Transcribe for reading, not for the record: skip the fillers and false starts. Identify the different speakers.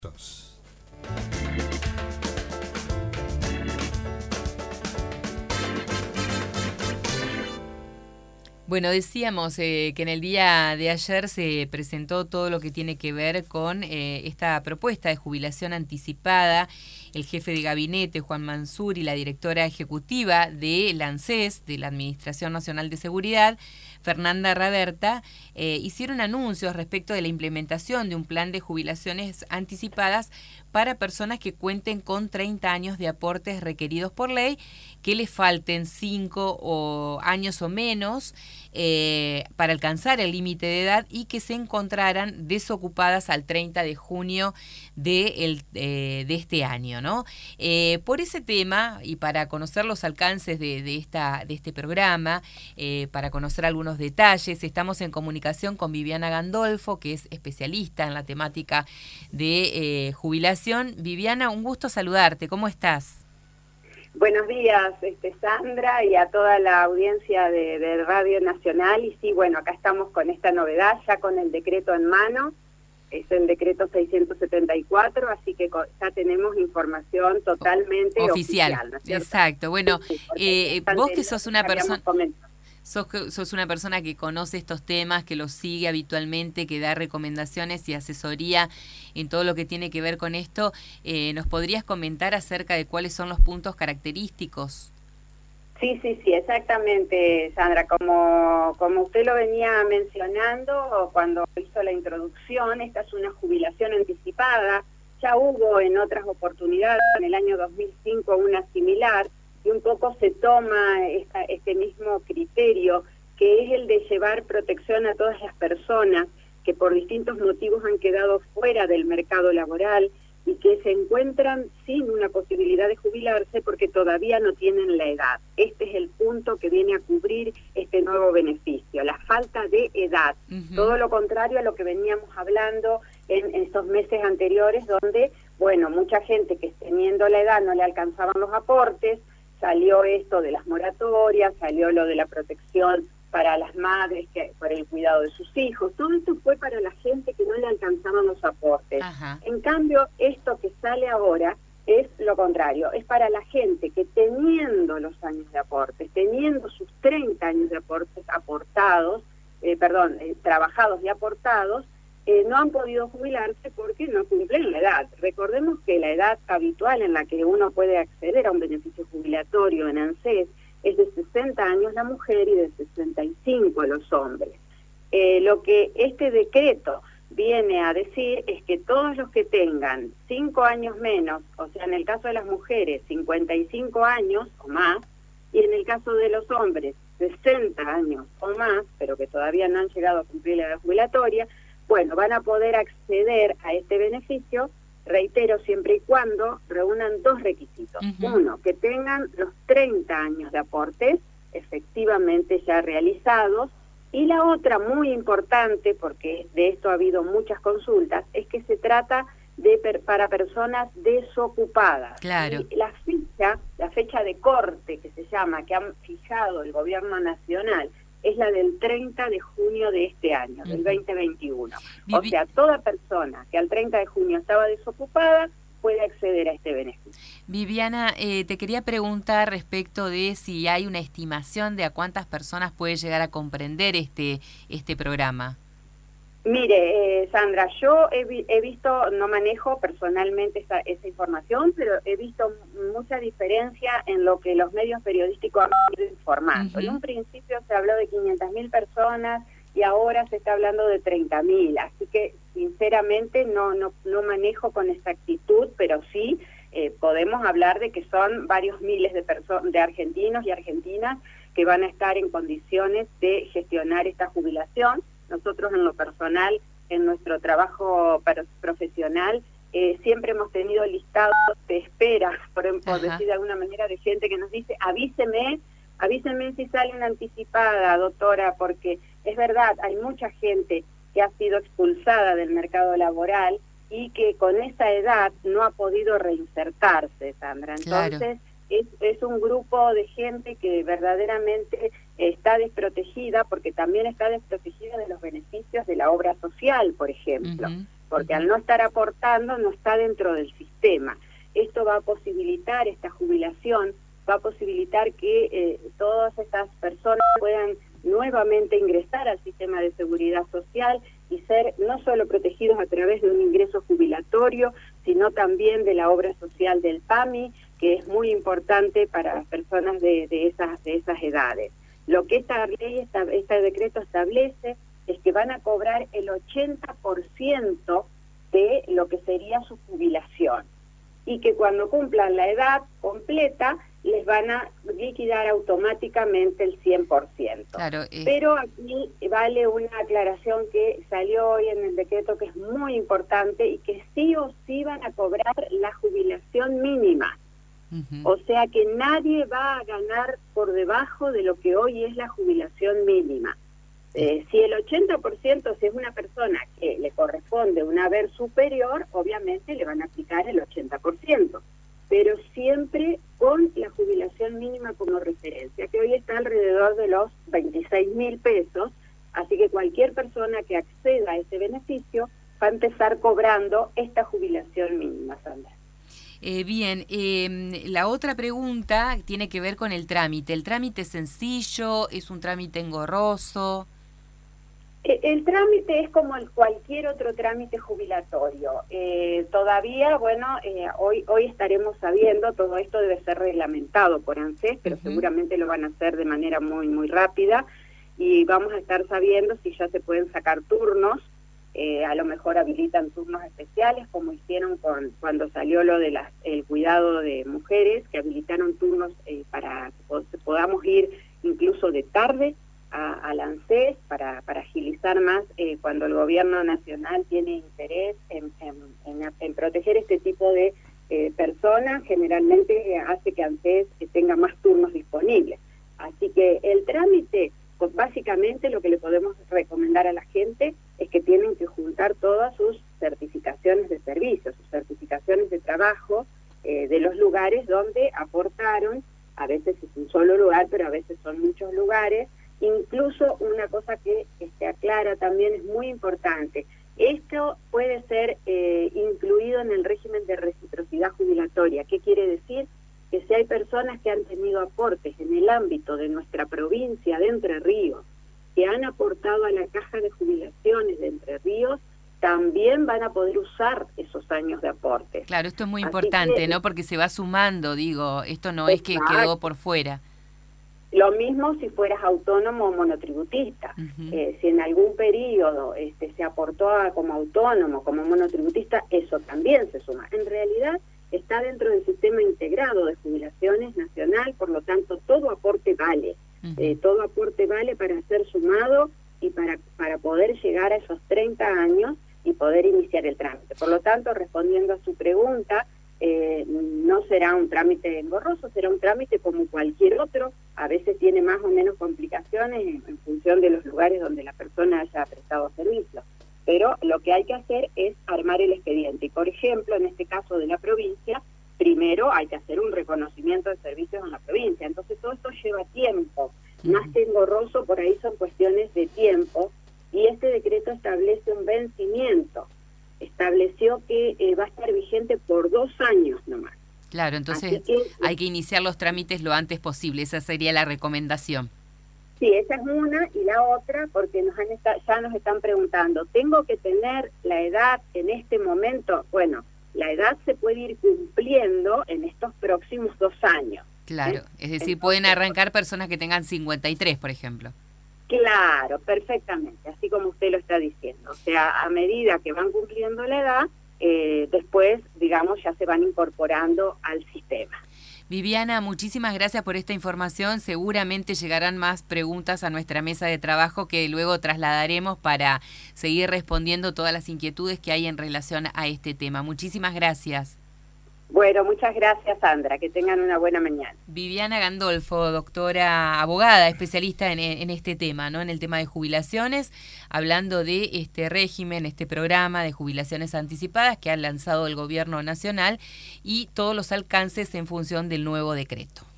Speaker 1: Dos.
Speaker 2: Bueno, decíamos que en el día de ayer se presentó todo lo que tiene que ver con esta propuesta de jubilación anticipada. El jefe de gabinete, Juan Mansur, y la directora ejecutiva de la ANSES, de la Administración Nacional de Seguridad, Fernanda Raberta, hicieron anuncios respecto de la implementación de un plan de jubilaciones anticipadas para personas que cuenten con 30 años de aportes requeridos por ley, que les falten 5 años o menos para alcanzar el límite de edad y que se encontraran desocupadas al 30 de junio de este año, ¿no? Por ese tema y para conocer los alcances de este programa, para conocer algunos detalles, estamos en comunicación con Viviana Gandolfo, que es especialista en la temática de jubilación. Viviana, un gusto saludarte. ¿Cómo estás?
Speaker 3: Buenos días, Sandra, y a toda la audiencia de Radio Nacional. Y sí, bueno, acá estamos con esta novedad, ya con el decreto en mano, es el decreto 674, así que ya tenemos información totalmente oficial, ¿no es cierto?
Speaker 2: Exacto. Bueno,
Speaker 3: sí,
Speaker 2: vos que sos una persona... Sos una persona que conoce estos temas, que los sigue habitualmente, que da recomendaciones y asesoría en todo lo que tiene que ver con esto. ¿Nos podrías comentar acerca de cuáles son los puntos característicos?
Speaker 3: Sí, exactamente, Sandra. Como usted lo venía mencionando cuando hizo la introducción, esta es una jubilación anticipada. Ya hubo en otras oportunidades, en el año 2005, una similar, y un poco se toma este mismo criterio, que es el de llevar protección a todas las personas que por distintos motivos han quedado fuera del mercado laboral y que se encuentran sin una posibilidad de jubilarse porque todavía no tienen la edad. Este es el punto que viene a cubrir este nuevo beneficio, la falta de edad. Todo lo contrario a lo que veníamos hablando en estos meses anteriores, donde, bueno, mucha gente que teniendo la edad no le alcanzaban los aportes. Salió esto de las moratorias, salió lo de la protección para las madres por el cuidado de sus hijos. Todo esto fue para la gente que no le alcanzaban los aportes. Ajá. En cambio, esto que sale ahora es lo contrario. Es para la gente que teniendo los años de aportes, teniendo sus 30 años de aportes trabajados y aportados, no han podido jubilarse porque no cumplen la edad. Recordemos que la edad habitual en la que uno puede acceder a un beneficio jubilatorio en ANSES es de 60 años la mujer y de 65 los hombres. Lo que este decreto viene a decir es que todos los que tengan 5 años menos, o sea, en el caso de las mujeres, 55 años o más, y en el caso de los hombres, 60 años o más, pero que todavía no han llegado a cumplir la edad jubilatoria, bueno, van a poder acceder a este beneficio, reitero, siempre y cuando reúnan dos requisitos. Uno, que tengan los 30 años de aportes efectivamente ya realizados, y la otra, muy importante, porque de esto ha habido muchas consultas, es que se trata para personas desocupadas. Claro. Y la fecha de corte que se llama, que han fijado el gobierno nacional, es la del 30 de junio de este año, del 2021. O sea, toda persona que al 30 de junio estaba desocupada puede acceder a este beneficio.
Speaker 2: Viviana, te quería preguntar respecto de si hay una estimación de a cuántas personas puede llegar a comprender este programa.
Speaker 3: Mire, Sandra, yo he visto, no manejo personalmente esa información, pero he visto mucha diferencia en lo que los medios periodísticos han ido informando. En un principio se habló de 500.000 personas y ahora se está hablando de 30.000, así que sinceramente no manejo con exactitud, pero sí podemos hablar de que son varios miles de argentinos y argentinas que van a estar en condiciones de gestionar esta jubilación. Nosotros en lo personal, en nuestro trabajo profesional, siempre hemos tenido listados de espera, por decir de alguna manera, de gente que nos dice, avíseme si sale una anticipada, doctora, porque es verdad, hay mucha gente que ha sido expulsada del mercado laboral y que con esa edad no ha podido reinsertarse, Sandra. Entonces, claro, es un grupo de gente que verdaderamente está desprotegida, porque también está desprotegida de los beneficios de la obra social, por ejemplo. porque al no estar aportando no está dentro del sistema. Esto va a posibilitar, esta jubilación, va a posibilitar que todas estas personas puedan nuevamente ingresar al sistema de seguridad social y ser no solo protegidos a través de un ingreso jubilatorio, sino también de la obra social del PAMI, que es muy importante para las personas de esas edades. Lo que esta ley, este decreto establece es que van a cobrar el 80% de lo que sería su jubilación, y que cuando cumplan la edad completa les van a liquidar automáticamente el 100%.
Speaker 2: Claro,
Speaker 3: Pero aquí vale una aclaración que salió hoy en el decreto que es muy importante, y que sí o sí van a cobrar la jubilación mínima. O sea que nadie va a ganar por debajo de lo que hoy es la jubilación mínima. Si el 80%, si es una persona que le corresponde un haber superior, obviamente le van a aplicar el 80%, pero siempre con la jubilación mínima como referencia, que hoy está alrededor de los 26.000 pesos, así que cualquier persona que acceda a ese beneficio va a empezar cobrando esta jubilación mínima, Sandra.
Speaker 2: Bien, la otra pregunta tiene que ver con el trámite. ¿El trámite es sencillo? ¿Es un trámite engorroso?
Speaker 3: El trámite es como cualquier otro trámite jubilatorio. Todavía, bueno, hoy estaremos sabiendo, todo esto debe ser reglamentado por ANSES, pero seguramente lo van a hacer de manera muy rápida, y vamos a estar sabiendo si ya se pueden sacar turnos. A lo mejor habilitan turnos especiales, como hicieron cuando salió lo de el cuidado de mujeres, que habilitaron turnos para que podamos ir incluso de tarde al ANSES para agilizar más cuando el gobierno nacional tiene interés en proteger este tipo de personas. Generalmente hace que ANSES tenga más turnos disponibles. Así que el trámite, pues básicamente lo que le podemos recomendar a la gente es que tienen que juntar todas sus certificaciones de servicio, sus certificaciones de trabajo de los lugares donde aportaron. A veces es un solo lugar, pero a veces son muchos lugares. Incluso una cosa que aclara también es muy importante: esto puede ser incluido en el régimen de reciprocidad jubilatoria. ¿Qué quiere decir? Que si hay personas que han tenido aportes en el ámbito de nuestra provincia de Entre Ríos, que han aportado a la caja de jubilaciones de Entre Ríos, también van a poder usar esos años de aportes.
Speaker 2: Claro, esto es muy importante, ¿no? Porque se va sumando, digo, esto no es que quedó por fuera.
Speaker 3: Lo mismo si fueras autónomo o monotributista. Si en algún periodo se aportó como autónomo, como monotributista, eso también se suma. En realidad está dentro del sistema integrado de jubilaciones nacional, por lo tanto todo aporte vale. Todo aporte vale para ser sumado y para poder llegar a esos 30 años y poder iniciar el trámite. Por lo tanto, respondiendo a su pregunta, no será un trámite engorroso, será un trámite como cualquier otro. A veces tiene más o menos complicaciones en función de los lugares donde la persona haya prestado servicio. Pero lo que hay que hacer es armar el expediente. Y, por ejemplo, en este caso de la provincia, primero hay que hacer un reconocimiento de servicios en la provincia. Entonces todo esto lleva tiempo. Más que engorroso, por ahí son cuestiones de tiempo. Y este decreto establece un vencimiento. Estableció que va a estar vigente por 2 años nomás.
Speaker 2: Claro, entonces hay que iniciar los trámites lo antes posible. Esa sería la recomendación.
Speaker 3: Sí, esa es una, y la otra, porque ya nos están preguntando, ¿tengo que tener la edad en este momento? Bueno, la edad se puede ir cumpliendo en estos próximos 2 años.
Speaker 2: Claro, es decir, pueden arrancar personas que tengan 53, por ejemplo.
Speaker 3: Claro, perfectamente, así como usted lo está diciendo. O sea, a medida que van cumpliendo la edad, después, digamos, ya se van incorporando al sistema.
Speaker 2: Viviana, muchísimas gracias por esta información. Seguramente llegarán más preguntas a nuestra mesa de trabajo que luego trasladaremos para seguir respondiendo todas las inquietudes que hay en relación a este tema. Muchísimas gracias.
Speaker 3: Bueno, muchas gracias, Sandra. Que tengan una buena mañana.
Speaker 2: Viviana Gandolfo, doctora, abogada, especialista en este tema, ¿no? En el tema de jubilaciones, hablando de este régimen, este programa de jubilaciones anticipadas que ha lanzado el Gobierno Nacional y todos los alcances en función del nuevo decreto.